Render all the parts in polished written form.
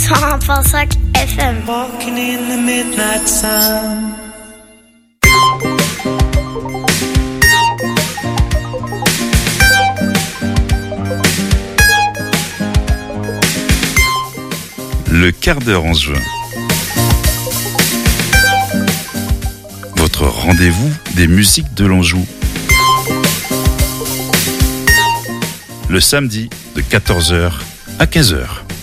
101.5 FM. Walking in the midnight sun. Le quart d'heure en juin. Votre rendez-vous des musiques de l'Anjou. Le samedi de 14h à 15h.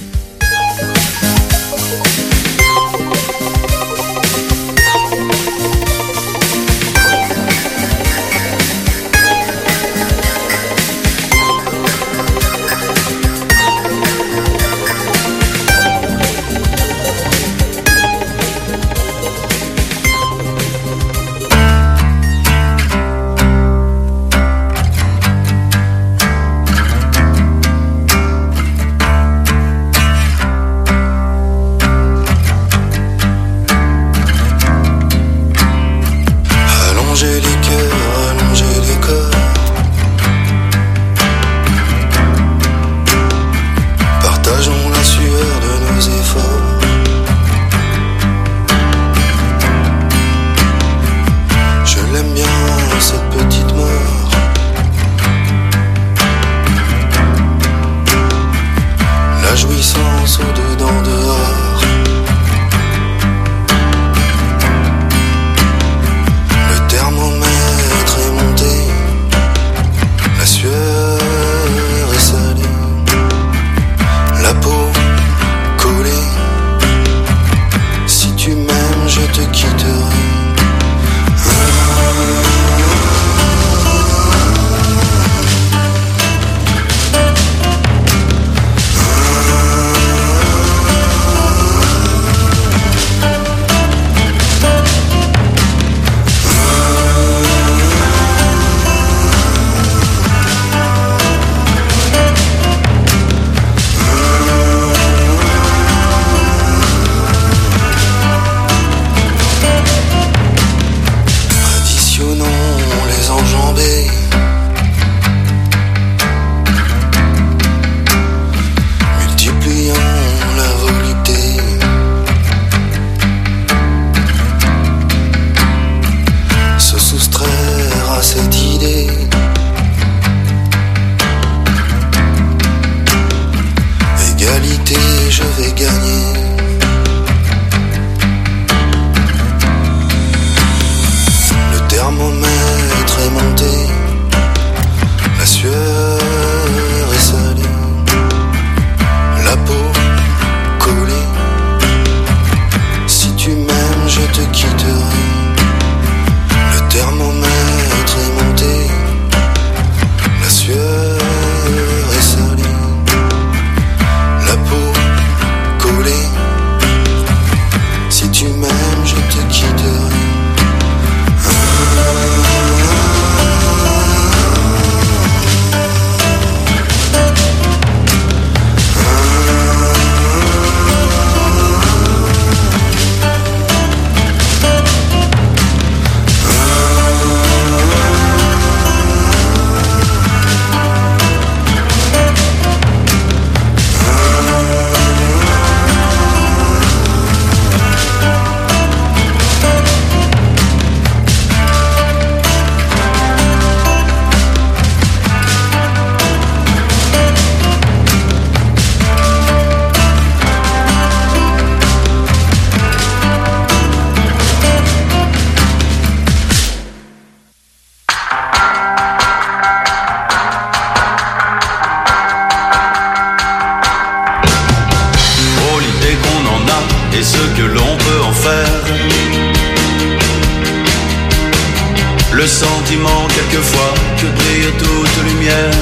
Le sentiment quelquefois que brille toute lumière.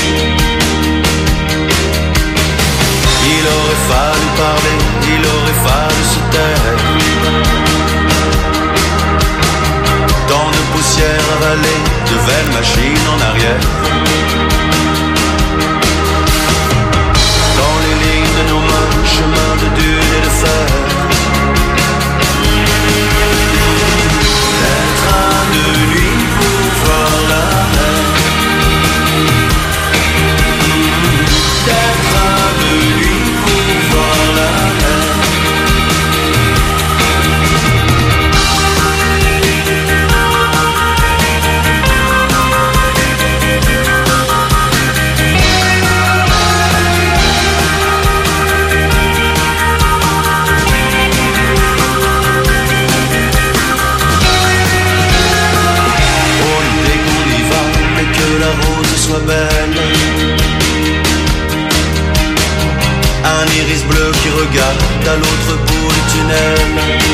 Il aurait fallu parler, il aurait fallu se taire. Tant de poussière avalée, de vaines machines en arrière. Dans les lignes de nos mains, chemin de dune et de fer. Les trains de nuit pour voir la mer. Des trains de nuit pour voir la mer. bleu qui regarde à l'autre bout du tunnel.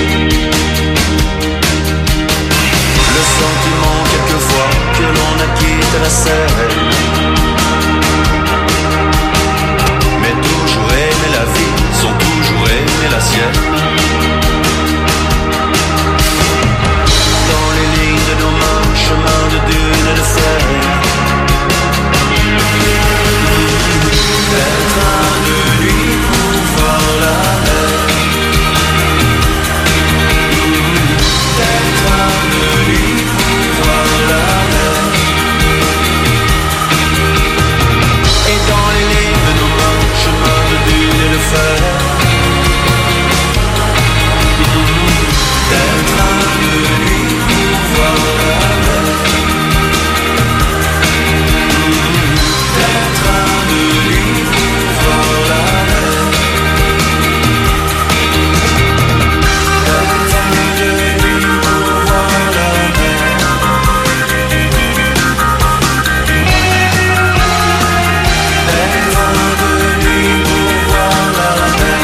Le sentiment quelquefois que l'on a quitté la scène, mais toujours aimer la vie sans toujours aimer la sienne. Dans les lignes de nos mains, chemin de dunes et de fer, être un de nuit pour voir la mer. Être un de nuit pour voir la mer. Et dans les lignes de nos mains, chemin de dunes et de fer, être un de nuit pour voir la mer. Être un de nuit pour voir la mer. Être un de nuit pour voir la mer. Être un de nuit pour voir la mer.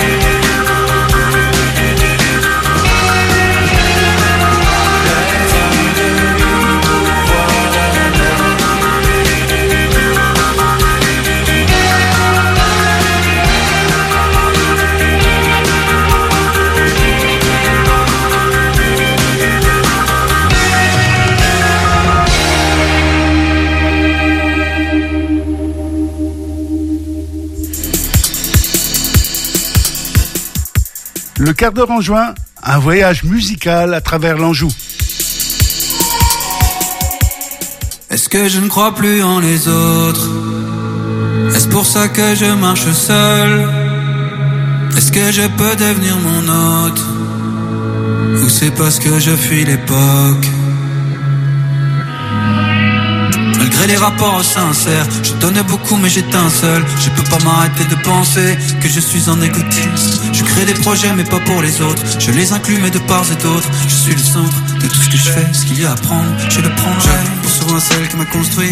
Le quart d'heure en juin, un voyage musical à travers l'Anjou. Est-ce que je ne crois plus en les autres? Est-ce pour ça que je marche seul? Est-ce que je peux devenir mon hôte? Ou c'est parce que je fuis l'époque? Malgré les rapports sincères, je donnais beaucoup mais j'éteins seul. Je peux pas m'arrêter de penser que je suis un égotiste. Je crée des projets mais pas pour les autres. Je les inclus mais de part et d'autre. Je suis le centre de tout ce que je fais. Ce qu'il y a à prendre, je le prendrai. Pour souvent celle qui m'a construit.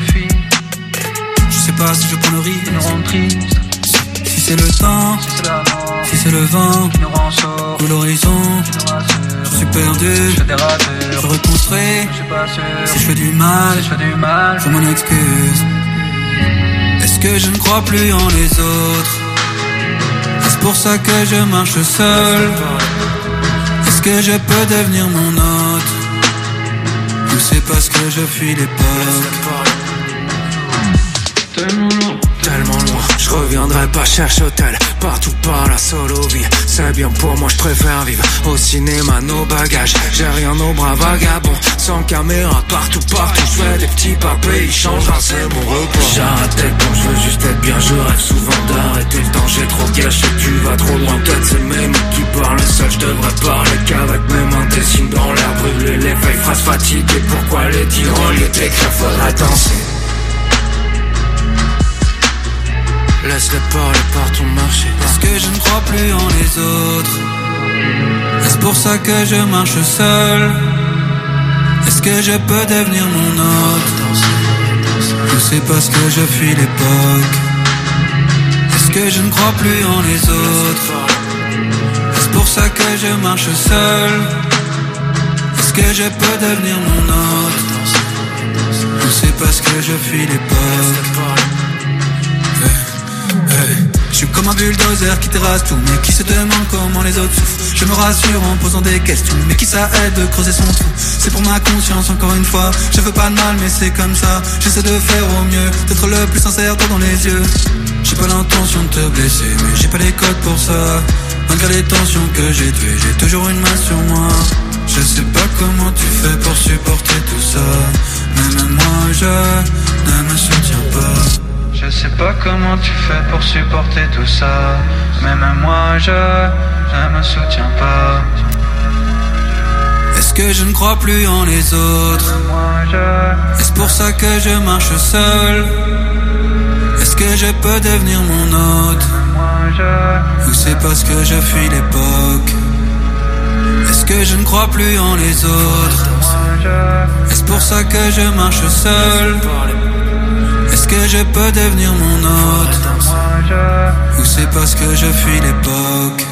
Je sais pas si je prends le risque. Si c'est le temps, si c'est le vent ou l'horizon, je suis perdu, je reconstruis. Si je fais du mal, je m'en excuse. Est-ce que je ne crois plus en les autres? Est-ce pour ça que je marche seul? Est-ce que je peux devenir mon hôte? Ou c'est parce que je fuis l'époque? Tellement loin, je reviendrai pas chercher hôtel. Partout par la solo vie. C'est bien pour moi, je préfère vivre au cinéma, nos bagages. J'ai rien au bras vagabond. Sans caméra, partout, je fais des petits papiers, il changera, c'est mon repos. J'arrête d'être bon, je veux juste être bien. Je rêve souvent d'arrêter le temps, j'ai trop gâché. Tu vas trop loin, peut-être c'est mes mots qui parlent seul. Je devrais parler qu'avec mes mains, des signes dans l'air brûlé. Les vieilles phrases fatiguées, pourquoi les dire au lieu d'écrire, faudrait danser. Laisse-les parler par ton marché. Est-ce que je ne crois plus en les autres? Est-ce pour ça que je marche seul? Est-ce que je peux devenir mon hôte? Ou c'est parce que je fuis l'époque? Est-ce que je ne crois plus en les autres? Est-ce pour ça que je marche seul? Est-ce que je peux devenir mon hôte? Ou c'est parce que je fuis l'époque? Je suis comme un bulldozer qui terrasse tout, mais qui se demande comment les autres souffrent. Je me rassure en posant des questions, mais qui ça aide de creuser son trou. C'est pour ma conscience encore une fois. Je veux pas de mal mais c'est comme ça. J'essaie de faire au mieux, d'être le plus sincère dans les yeux. J'ai pas l'intention de te blesser, mais j'ai pas les codes pour ça. Malgré les tensions que j'ai tuées, j'ai toujours une main sur moi. Je sais pas comment tu fais pour supporter tout ça, mais même moi je ne me soutiens pas. Je sais pas comment tu fais pour supporter tout ça, mais même moi je ne me soutiens pas. Est-ce que je ne crois plus en les autres? Est-ce pour ça que je marche seul? Est-ce que je peux devenir mon hôte? Ou c'est parce que je fuis l'époque? Est-ce que je ne crois plus en les autres? Est-ce pour ça que je marche seul? Est-ce que je peux devenir mon hôte, ou c'est parce que je fuis l'époque.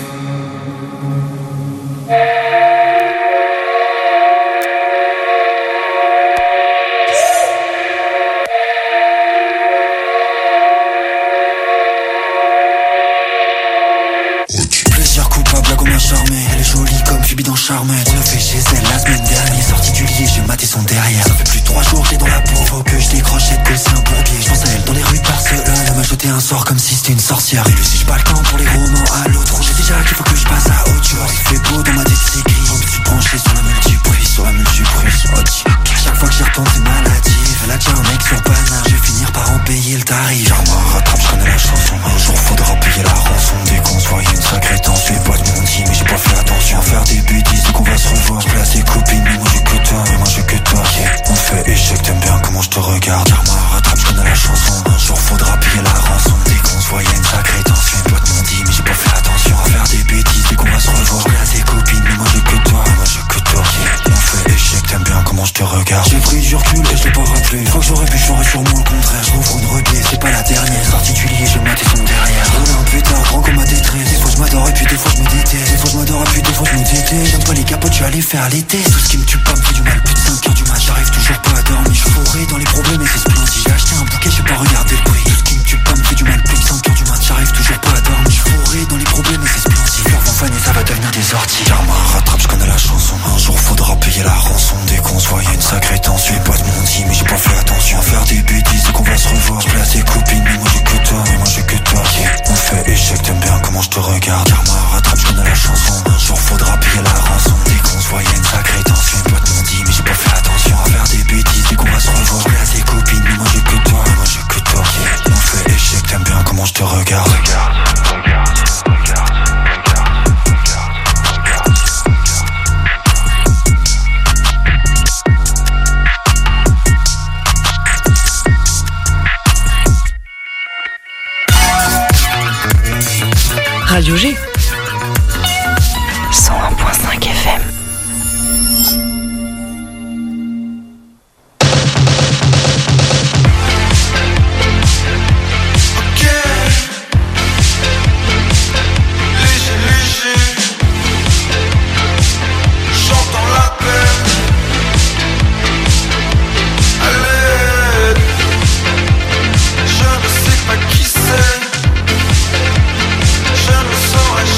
Plusieurs coupables à combien charmé. Elle est jolie comme Phoebe dans Charmed. Je le fais chez elle la semaine dernière. Sortie du lit, j'ai maté son derrière. Ça fait plus de 3 jours que j'ai dans la peau. Faut que je décroche cette gueule, c'est un bourbier. Je pense à elle dans les rues de Barcelone. Elle m'a jeté un sort comme si c'était une sorcière. Et lui si je bats le camp pour les romans à l'autre. J'ai déjà qu'il faut que je passe à autre chose. Il fait beau dans ma tête, c'est gris. Je me suis branché sur la multiprise, sur la multiprise. Chaque fois que j'y retourne, c'est maladif. Elle a déjà un mec sur Paname. Je vais finir par en payer le tarif. Karma rattrape, je connais la chanson. Un jour faudra payer la rançon. Dès qu'on se voit, une sacrée tension. Les boîtes m'ont dit, mais j'ai pas fait attention. Faire des bêtises, qu'on va se revoir. Je place ses copines, mais moi j'ai que toi. Mais moi j'ai que toi. On fait échec, t'aimes bien comment je te regarde. Karma rattrape, je connais la chanson. Un jour faudra payer la rançon. Dès qu'on se voit, une sacrée tension. Les boîtes m'ont dit, mais j'ai pas fait attention. À faire des bêtises, dès qu'on va se revoir. Je place ses copines, mais moi j'ai que toi. Mais moi j'ai que toi. On fait échec, t'aimes bien comment je te regarde. J'ai pris du recul et je l'ai pas rappelé. Faut que j'aurais pu, j'aurais sûrement le contraire. J'ouvre une regaie, c'est pas la dernière. Sortie du lit, je matais son derrière. On est un putain grand comme ma détresse. Des fois je m'adore et puis des fois je me déteste. Des fois je m'adore et puis des fois je me déteste. J'aime pas les capotes, tu vas aller faire l'été. Tout ce qui me tue pas me fait du mal. Plus de 5 heures du mat, j'arrive toujours pas à dormir. Je suis fourré dans les problèmes et c'est splendide. J'ai acheté un bouquet, j'ai pas regardé le prix. Tout ce qui me tue pas me fait du mal. Plus de 5 heures du mat, j'arrive toujours pas à dormir. Je suis fourré dans les problèmes et c'est splendide. Leurs vont faner, ça va devenir des orties. Karma rattrape, je connais la chanson. Un jour faudra payer la rançon. Dès qu'on se voit, une sacrée tension. Les boîtes m'ont dit, mais j'ai pas fait attention. À faire des bêtises, qu'on va se revoir. Je place ses copines, mais moi j'ai que toi. Mais moi j'ai que toi. On fait échec, t'aimes bien comment je te regarde. Karma rattrape, je connais la chanson. Un jour faudra payer la rançon. Dès qu'on se voit, une sacrée tension. Les boîtes m'ont dit, mais j'ai pas fait attention. À faire des bêtises, dès qu'on va se revoir. Je place ses copines, mais moi j'ai que toi. Mais moi j'ai que toi. On fait échec, t'aimes bien comment je te regarde. Radio G 101.5 FM. Je ne sais pas qui c'est, je ne saurais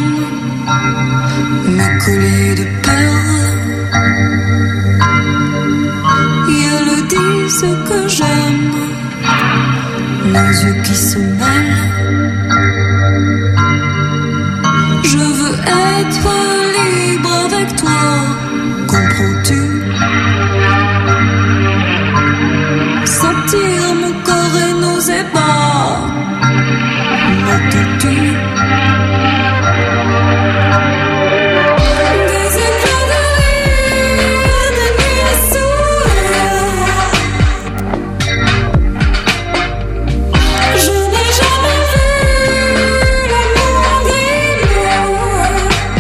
âme, mes colliers de perles. Et elles disent que j'aime nos yeux qui se mêlent. Je veux être libre avec toi, comprends-tu? Sentir mon corps et nos ébats, m'entends-tu? Des éclats de rire, des nuits sourires. Je n'ai jamais vu l'amour gris.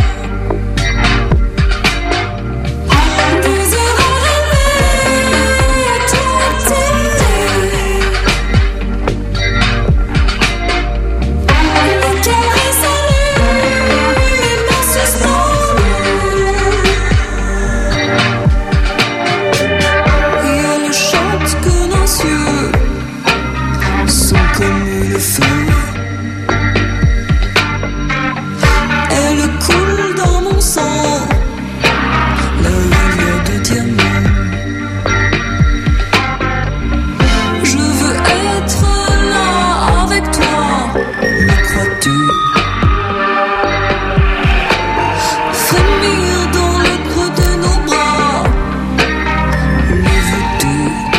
Des heures rêvées à toi t'aimer. Les caresses s'allument, mes mains suspendues. Et elle chante que nos yeux sont comme le feu. Elle coule dans mon sang, la rivière de diamants. Je veux être là avec toi, me crois-tu? Frémir dans le creux de nos bras, le veux-tu?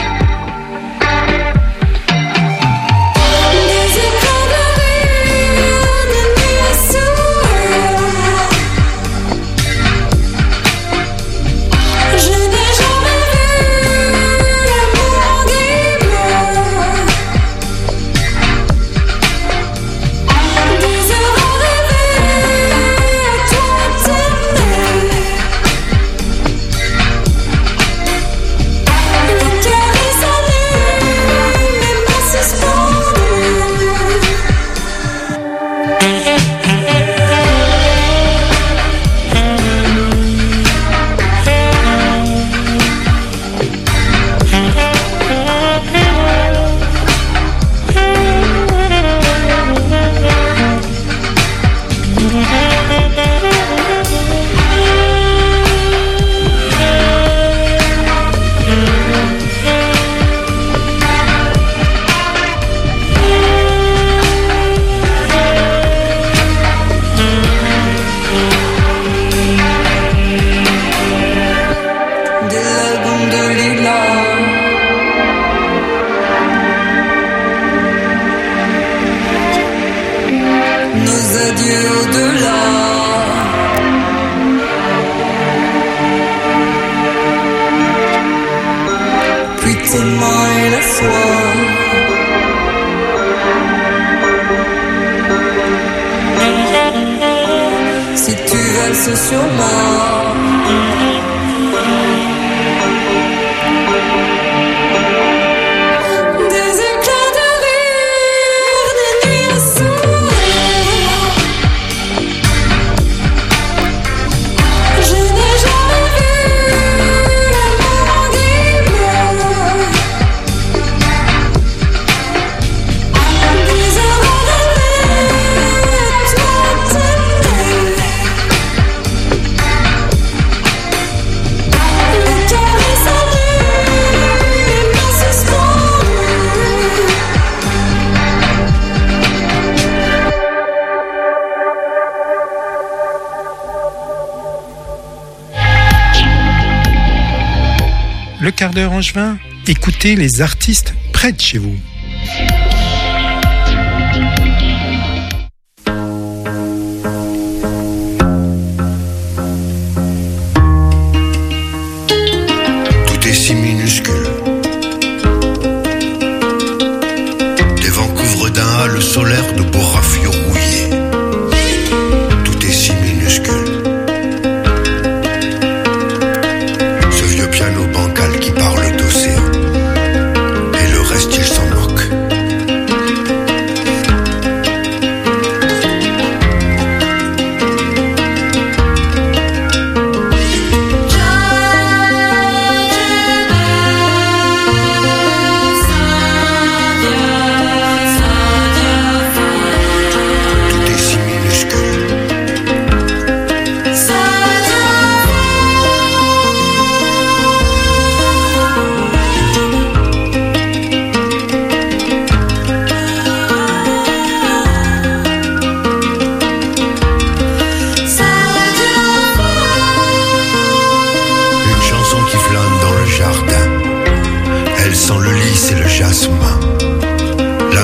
Des éclats de rire, des nuits sourires. Je n'ai jamais vu l'amour gris. Des heures rêvées à toi t'aimer. Les caresses s'allument, mes mains suspendues. Des lagons de lilas, nos adieux au-delà. Puis tes mains et la foi. Si tu valses sur moi, des éclats de rire, des nuits sourires. Je n'ai jamais vu l'amour gris. Des heures rêvées à toi t'aimer. Les caresses s'allument, mes mains suspendues. Le quart d'heure angevin, écoutez les artistes près de chez vous. Tout est si minuscule. Des vents couvrent d'un halo solaire de beaux raffiaux rouillés. Tout est si minuscule. Ce vieux piano bancal qui parle d'océan. Et le reste il s'en moque.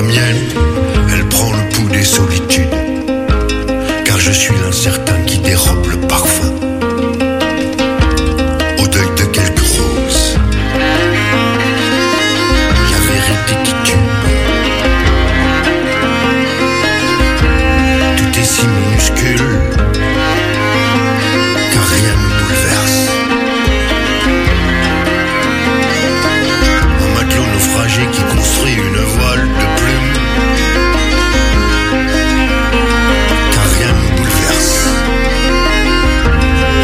La mienne, elle prend le pouls des solitudes, car je suis l'incertain qui dérobe le parfum au deuil de quelques roses. La vérité qui tue, tout est si minuscule, car rien ne bouleverse. Un matelot naufragé qui construit une voile de plumes, car rien ne bouleverse.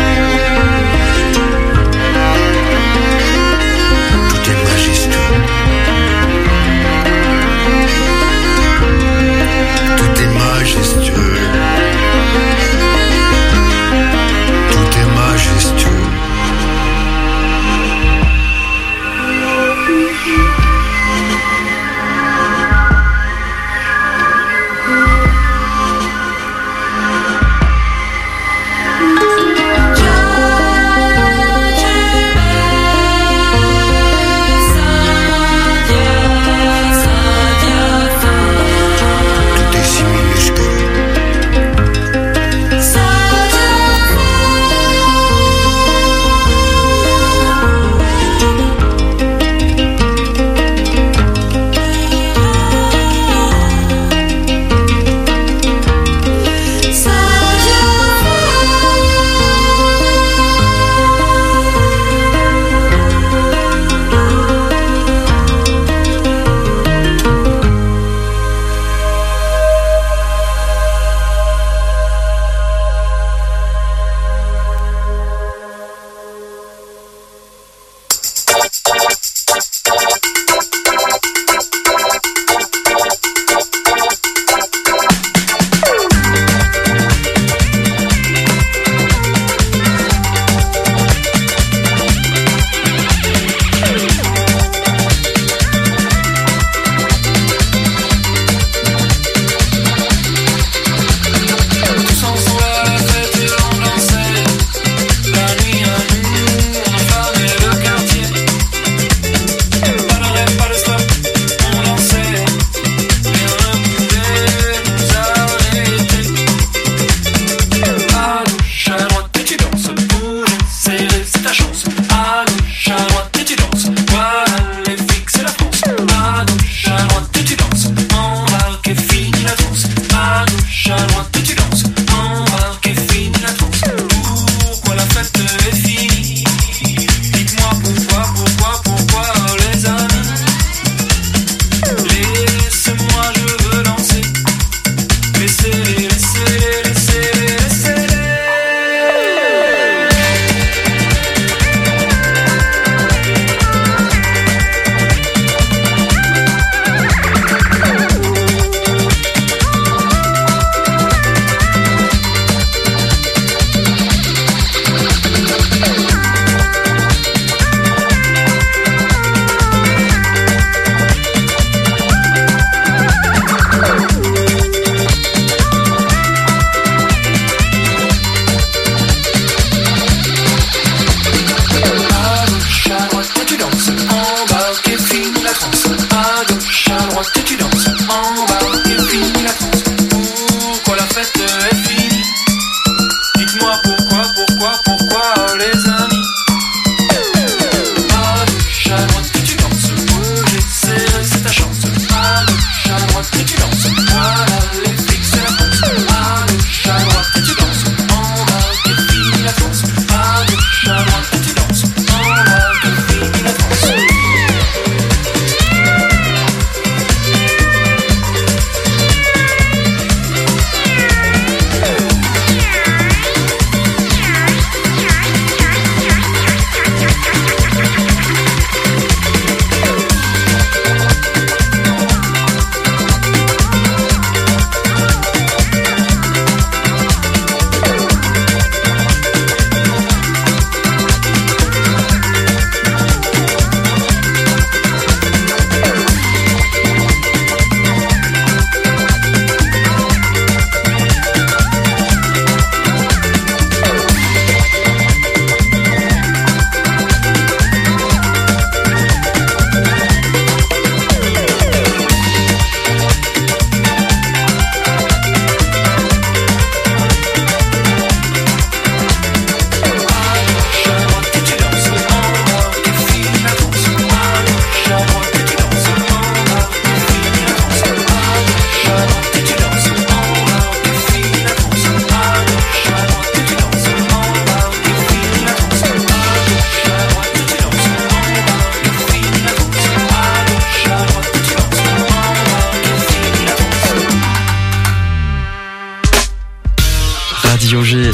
Radio G.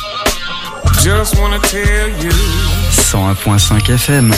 101.5 FM.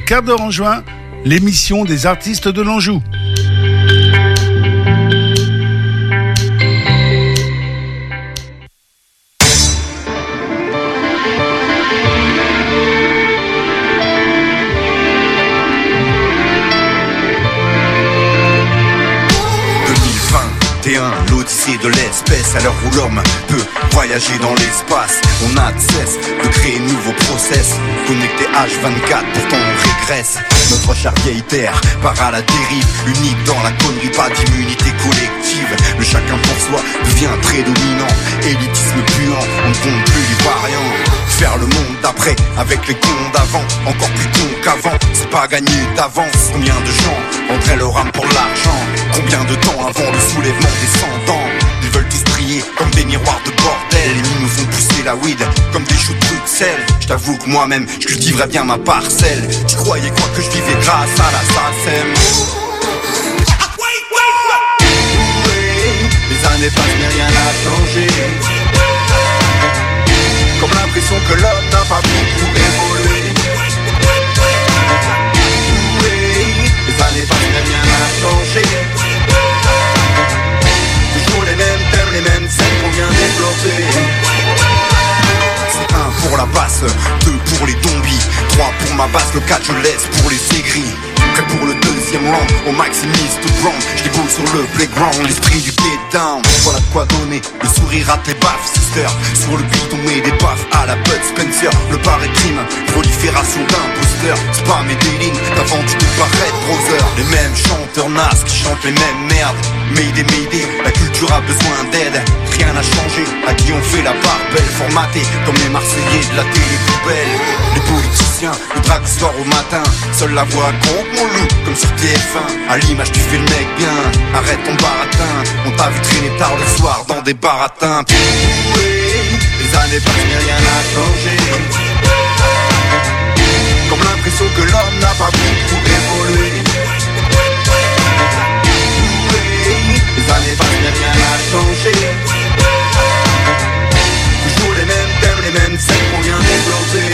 quart d'heure en juin, l'émission des artistes de l'Anjou. L'odyssée de l'espèce, à l'heure où l'homme peut voyager dans l'espace. On a de cesse de créer de nouveaux process, connecté H24, pourtant on régresse. Notre chère vieille terre part à la dérive, unique dans la connerie, pas d'immunité collective. Le chacun pour soi devient prédominant, élitisme puant, on ne compte plus les variants. Faire le monde d'après avec les cons d'avant, encore plus cons qu'avant, c'est pas gagné d'avance. Combien de gens vendraient leur âme pour l'argent? Combien de temps avant le soulèvement descendant? Ils veulent tous briller comme des miroirs de bordel. Les mines nous ont poussé la weed comme des choux de Bruxelles. Je t'avoue que moi-même, je cultiverais bien ma parcelle. Tu croyais quoi que je vivais grâce à la SACEM? Les années passent mais rien n'a changé, comme l'impression que l'homme n'a pas beaucoup évolué. Les années passent mais rien n'a changé, toujours les mêmes thèmes, les mêmes scènes qu'on vient développer. C'est 1 pour la basse, 2 pour les zombies, 3 pour ma basse, le 4 je laisse pour les aigris. Prêt pour le deuxième round, au maximise tout brown. Je déboule sur le playground, l'esprit du get down. Voilà de quoi donner, le sourire à tes baffes, sister. Sur le beat on met des baffes à la Bud Spencer. Le bar et crime, prolifération d'imposteur. C'est pas mes délines, t'as vendu tout paraître, brother. Les mêmes chanteurs nasses qui chantent les mêmes merdes. Mayday, mayday, la culture a besoin d'aide. Rien n'a changé, à qui on fait la part belle. Formaté comme les Marseillais de la télé poubelle. Les politiciens, le drague du soir au matin. Seule la voix compte mon loup, comme sur TF1. À l'image tu fais le mec bien, arrête ton baratin. On t'a vu traîner tard le soir dans des baratins. Les années passent mais rien n'a changé, comme l'impression que l'homme n'a pas beaucoup évolué. Les années passent mais rien n'a changé, toujours les mêmes thèmes, les mêmes scènes qu'on vient développer.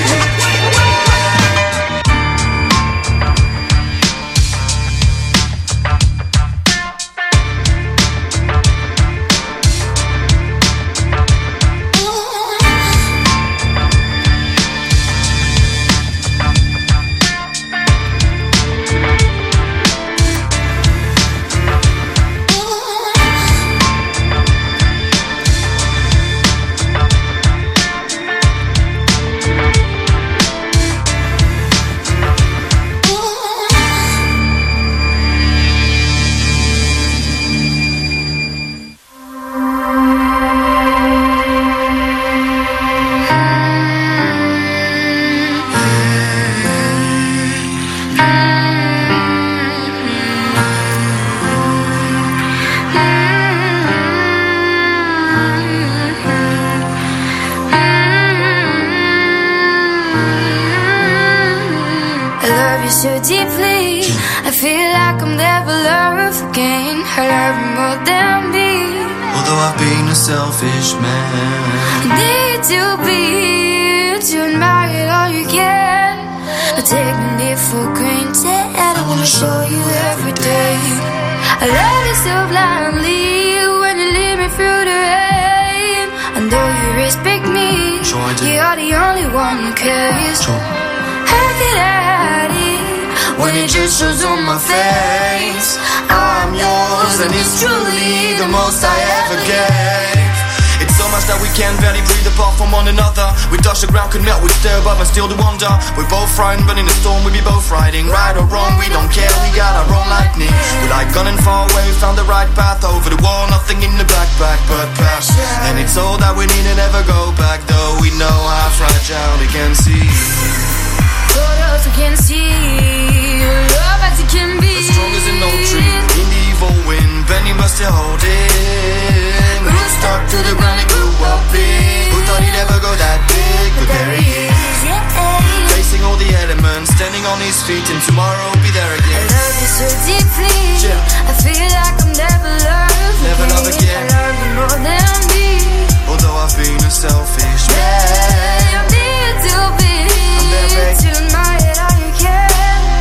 So deeply, I feel like I'm never loved again. I love you more than me. Although I've been a selfish man, I need to be to admire all you can. I take it for granted. I wanna show you every day. I love you so blindly when you lead me through the rain. I know you respect me. Sure I do. You're the only one who cares. Sure. How could I when it just shows on my face? I'm yours and it's truly the most I ever gave. It's so much that we can barely breathe apart from one another. We touch the ground, could melt, we'd stare above and still to wonder. We're both frightened, but in the storm we'd be both riding. Right or wrong, we don't care, we got our own lightning. We're like gunning far away, found the right path. Over the wall, nothing in the backpack but past. And it's all that we need to never go back, though we know how fragile it can seem. Photos you can see, love as it can be. As strong as an oak tree, in the evil wind, bending but still holding. Roots stuck to the ground and grew up big. Who thought he'd ever go that big? But there he is, facing all the elements, standing on his feet, and tomorrow will be there again. I love you so deeply, I feel like I'm never loved never love again. I love you more than me. Although I've been a selfish man, I need to be to admire all you can.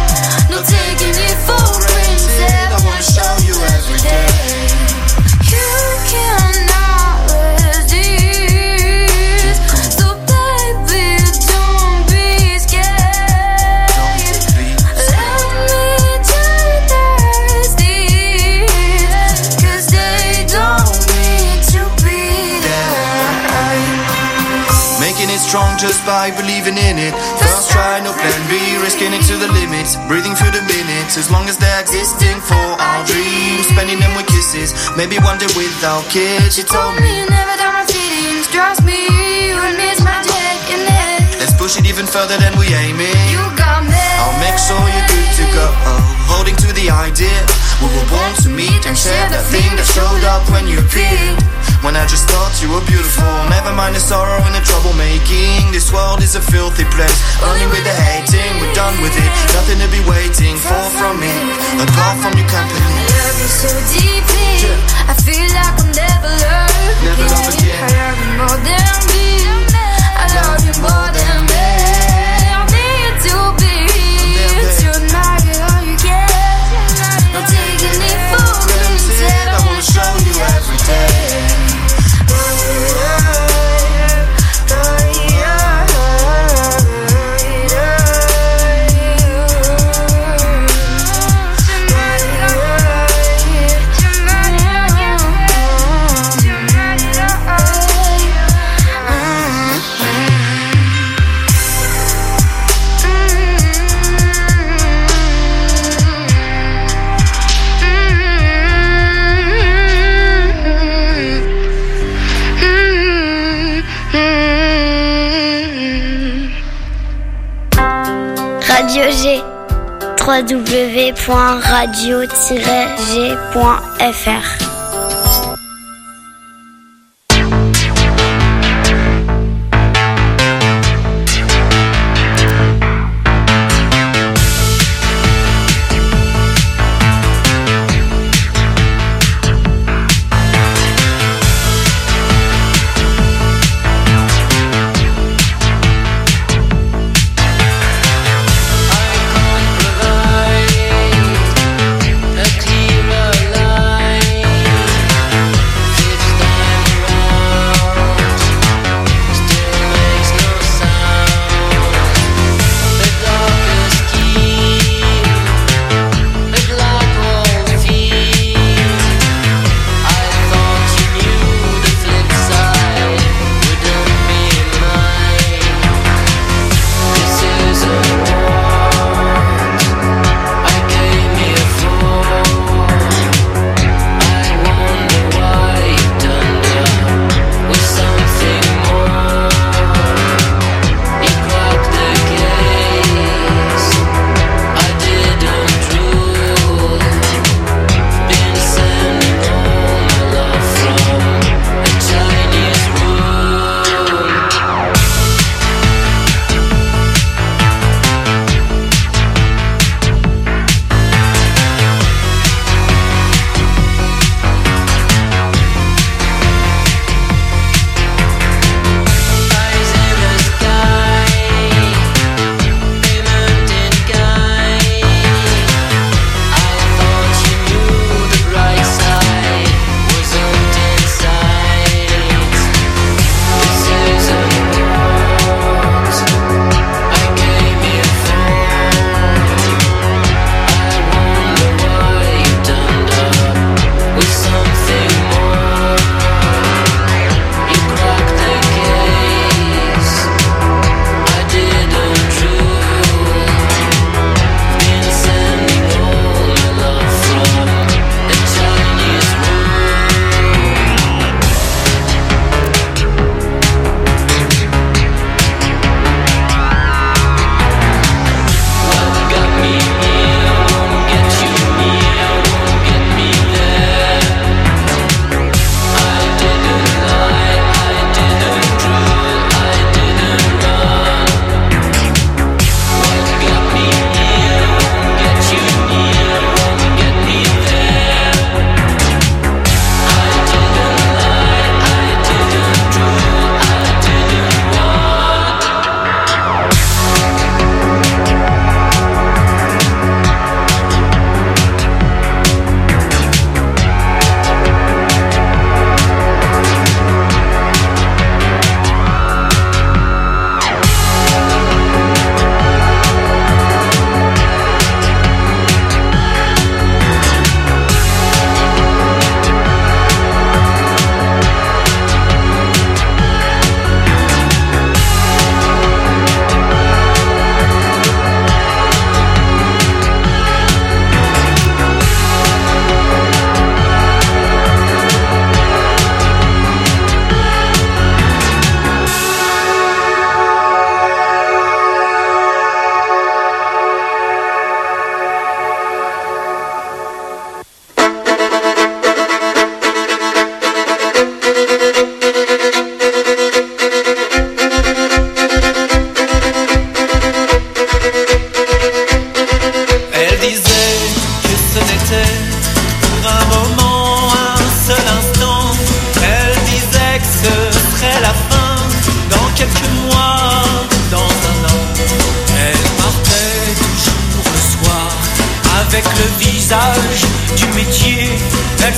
strong just by believing in it. First try, no plan B, risking it to the limits. Breathing through the minutes, as long as they're existing for our dreams. Spending them with kisses, maybe one day without kids. You told me you never doubt my feelings. Trust me, you and me is magic in it. Let's push it even further than we aim it. You got me. I'll make sure you're good to go. Holding to the idea we were born to meet and share that thing that showed up when you appeared. When I just thought you were beautiful. Never mind the sorrow and the troublemaking. This world is a filthy place. Running with the hating, we're done with it. Nothing to be waiting for from me, apart from your company. I love you so deeply, I feel like I'll never learn. Never love again. I love you more than me, I love you more than me. I need to be tonight, all you get. Not taking it for granted, I wanna show you every day. Radio G, www.radio-g.fr. I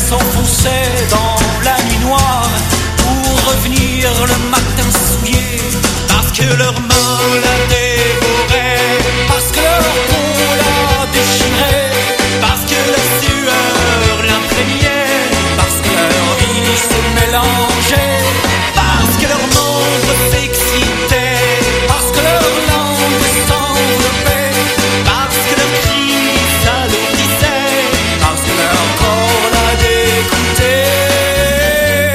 s'enfonçaient dans la nuit noire pour revenir le matin souillé, parce que leurs mains la dévoraient, parce que leur peau la déchirait, parce que la sueur l'imprégnait, parce que leur vie se mélangeait, parce que leurs membres s'excitaient, parce que leur langue s'enveloppait, parce que leurs cris s'alourdissaient, parce que leur corps la dégoûtait.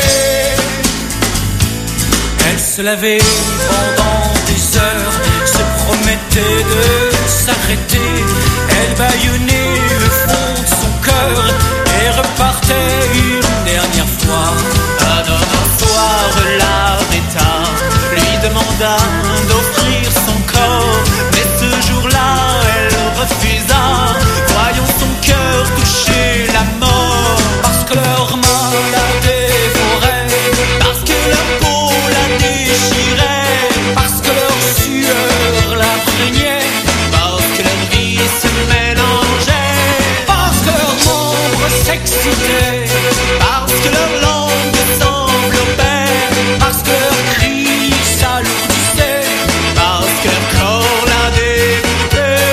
Elle se lavait pendant des heures, se promettait de s'arrêter, elle bâillonnait le fond de son cœur et repartait une dernière fois. Un homme un soir l'arrêta, lui demanda d'offrir son corps, mais ce jour-là elle refusa, voyant son cœur toucher la mort, parce que leurs mains la dévoraient, parce que leur peau la déchirait, parce que leur sueur l'imprégnait, parce que leur vie se mélangeait, parce que leurs membres s'excitaient, parce que leur langue s'enveloppait, parce que leurs cris s'alourdissaient, parce que leur corps la dégoûtait.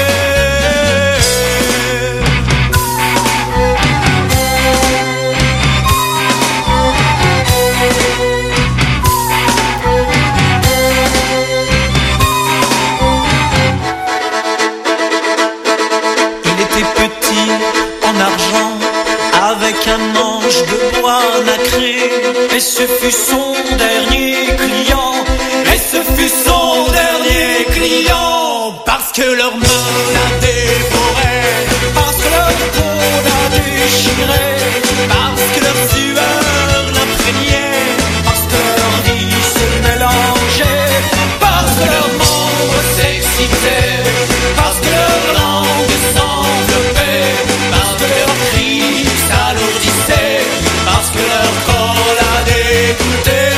Il était petit, en argent, avec un manche de bois nacré, et ce fut son dernier client, et ce fut son dernier client, parce que leurs mains la dévoraient, parce que leur peau la déchirait, parce que leur sueur l'imprégnait, parce que leur vie se mélangeait, parce que leurs membres s'excitaient, parce que leur langue s'enveloppait, parce que leurs cris s'alourdissaient, parce que leur corps la dégoûtait.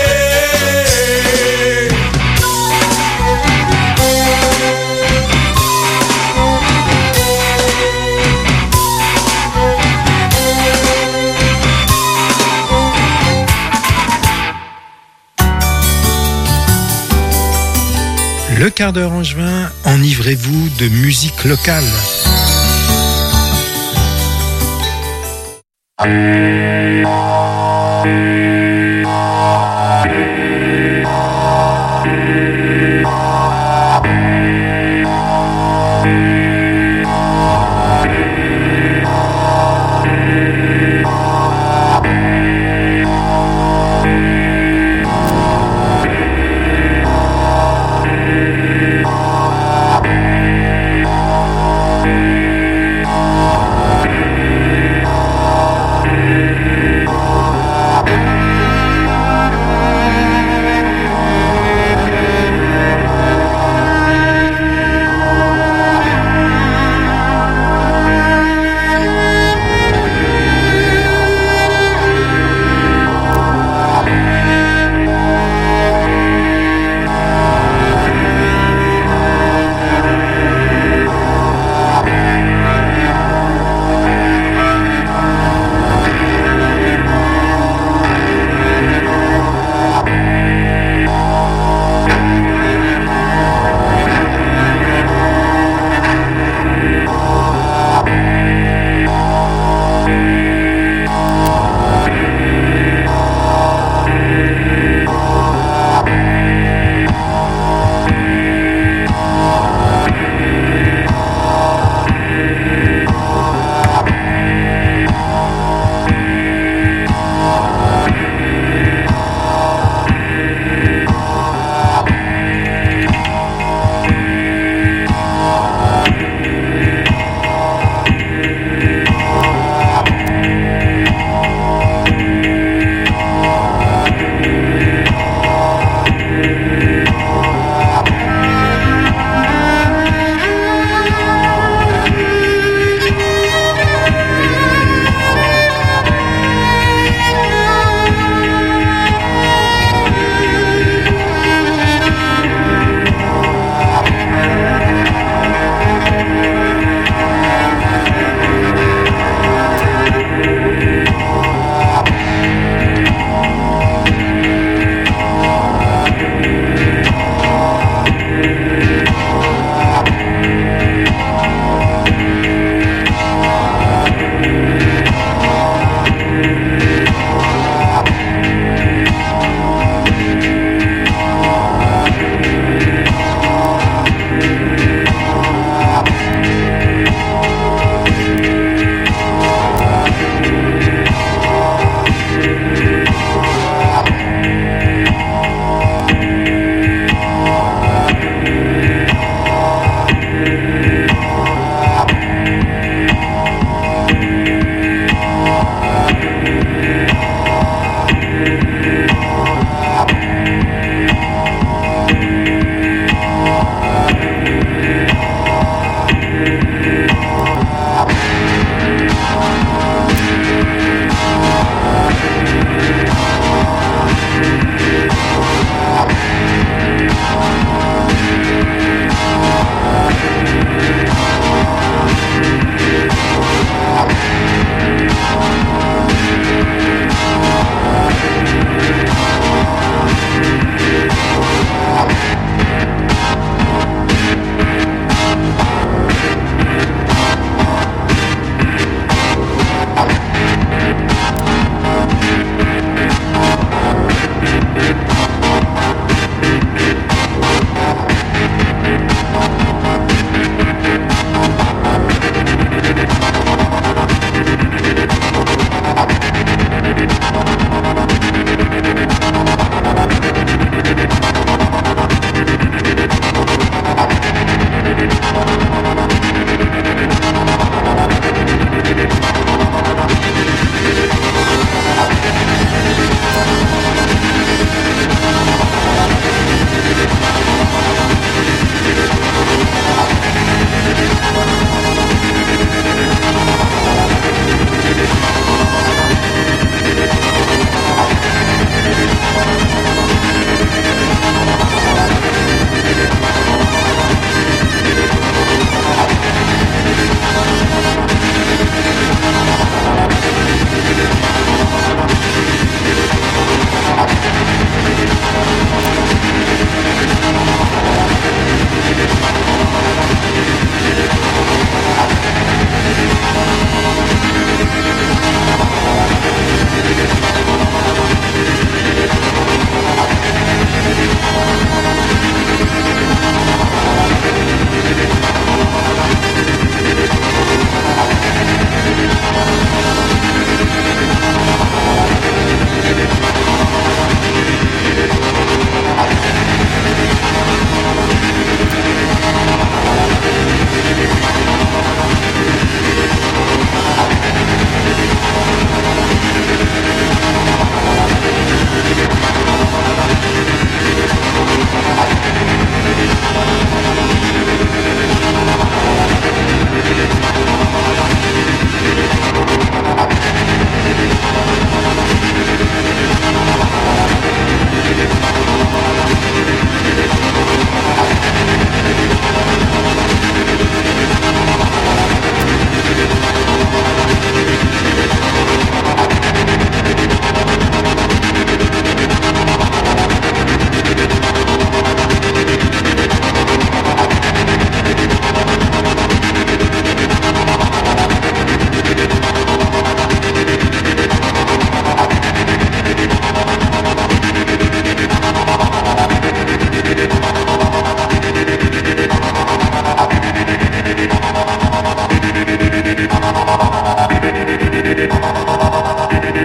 Le quart d'heure angevin, enivrez-vous de musique locale.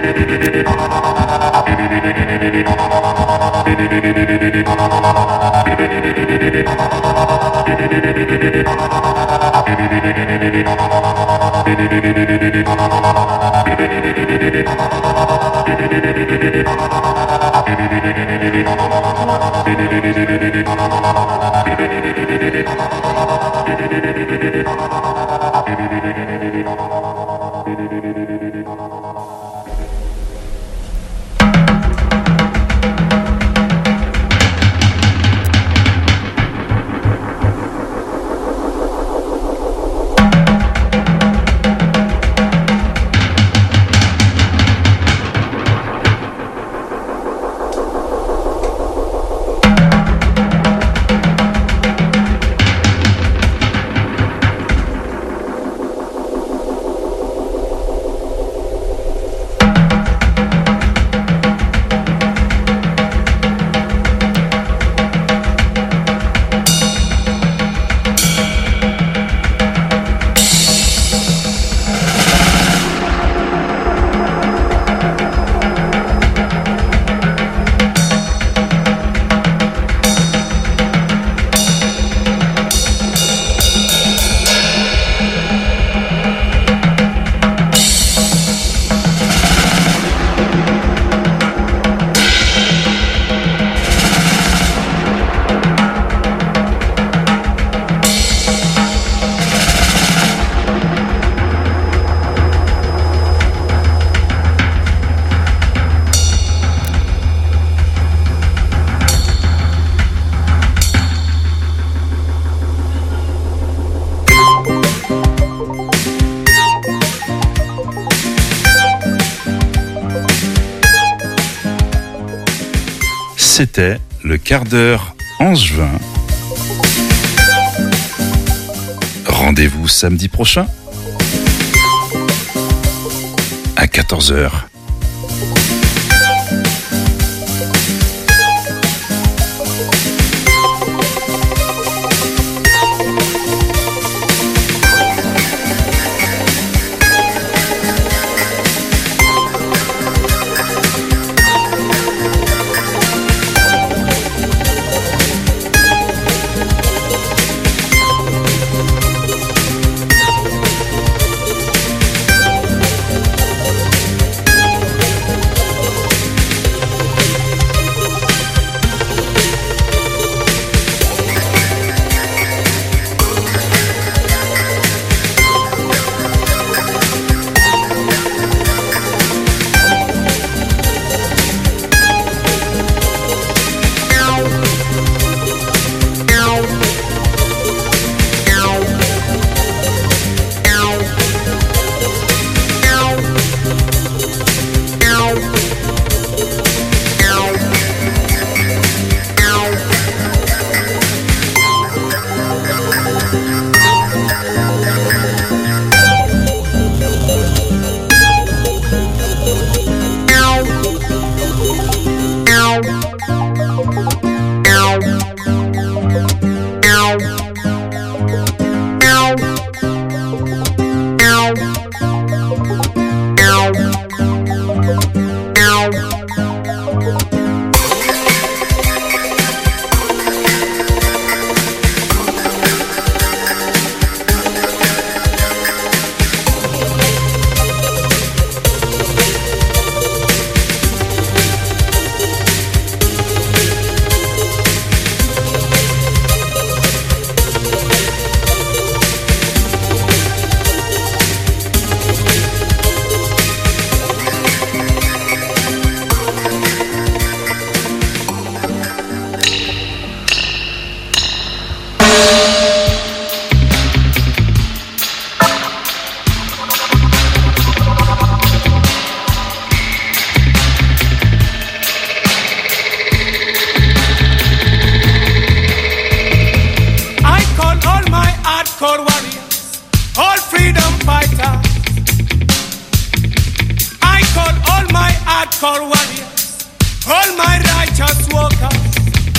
C'était le quart d'heure angevin. Rendez-vous samedi prochain à 14h. hardcore warriors, all my righteous workers.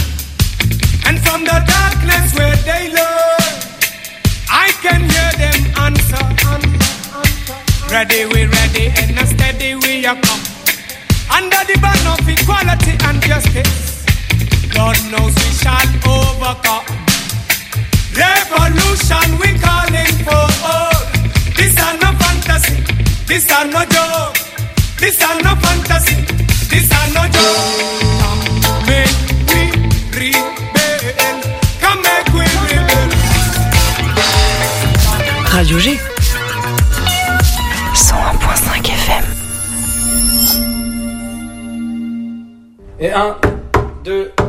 And from the darkness where they lurk, I can hear them answer. Ready, we ready, and steady we are come. under the ban of equality and justice. God knows we shall overcome. Revolution we calling for. This are no fantasy, this are no joke. This are no fantasy, this are no joke. Come make we rebel, come make we rebel. Radio G 101.5 FM. Et 1, 2...